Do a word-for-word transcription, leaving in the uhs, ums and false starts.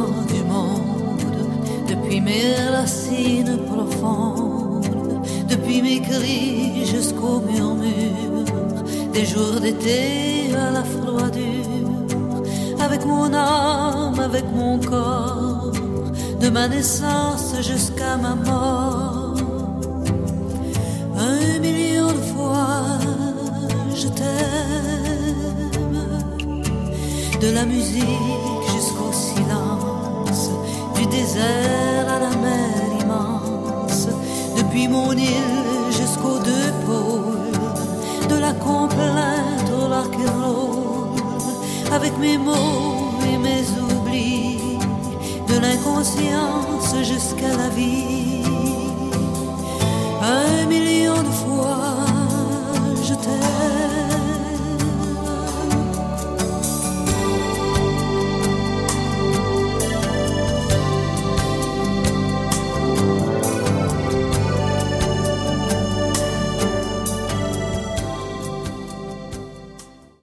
du monde, depuis mes racines profondes, depuis mes cris jusqu'au murmure des jours d'été à la froidure, avec mon âme, avec mon corps, de ma naissance jusqu'à ma mort. Un million de fois je t'aime, de la musique jusqu'au silence, du désert à la mer immense, depuis mon île jusqu'aux deux pôles, de la complainte au rock'n'roll, avec mes mots et mes oublis, de l'inconscience jusqu'à la vie. Un million de fois